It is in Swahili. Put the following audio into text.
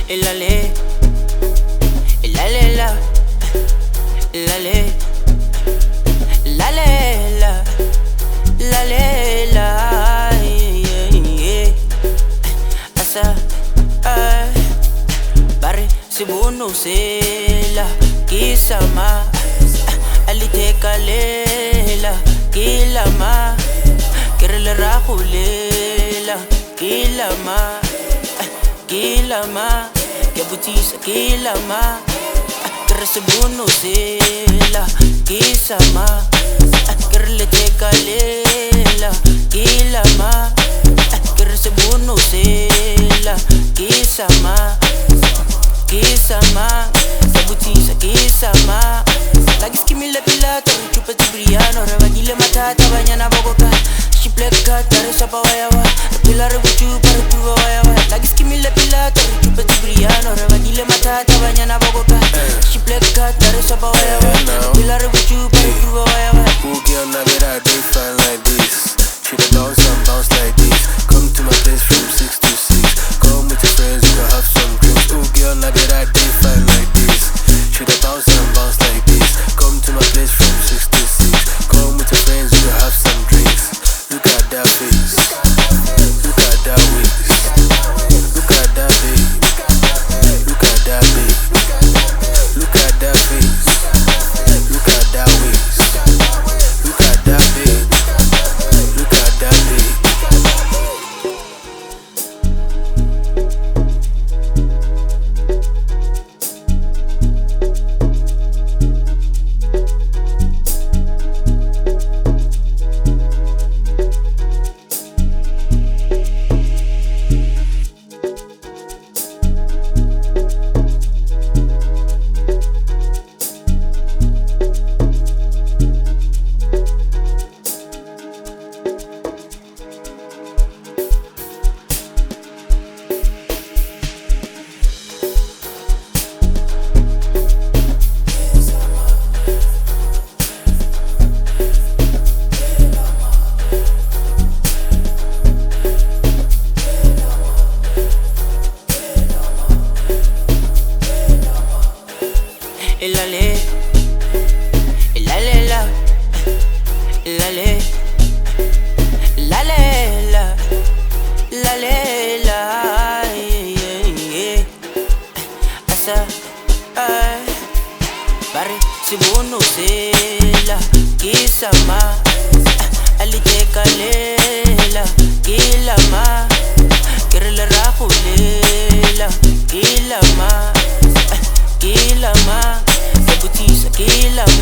la le, la le la, la le, la le la, la le la, asa, bare sibuno sela, kisama, aliteka lela, kilama, kirele rahulela, kilama. Kilama, que butisa kilama, que recibuno sela, kisama, que relete calela, kilama, que recibuno sela, kisama, kisama, que butisa kisama, la kiskimi la pilata, chupa tibriano, rebagile matata, bañana bogoka, shipleka, taresa pa wayawa, pilar buchu para tu wayawa. Lagi skimi le pilata, chupa tibriano, rebagile matata, bañana bogoka, shipleka, taresa pa wayawa, pilar buchu para tu wayawa. Boogie on the bed, I do fine like this. She the bounce and bounce like this. Come to my place from 6 to 6. Come with your friends, we can have some drinks. Boogie on the bed, I do fine like this. She the bounce and bounce like this. Come to my place from 6 to 6. Come with your friends, we can have some drinks. Look at that face. Look at that waist. Look at that babe. Look at that babe. Look at that face. Look at that waist. Look at that babe. Look at that babe. La le, la le la, la le, la le la, la le la, asa, bare sibuno sela, kisama, aliteka lela, kilama, kirele rahulela, kilama. Kilama, que butisa kilama.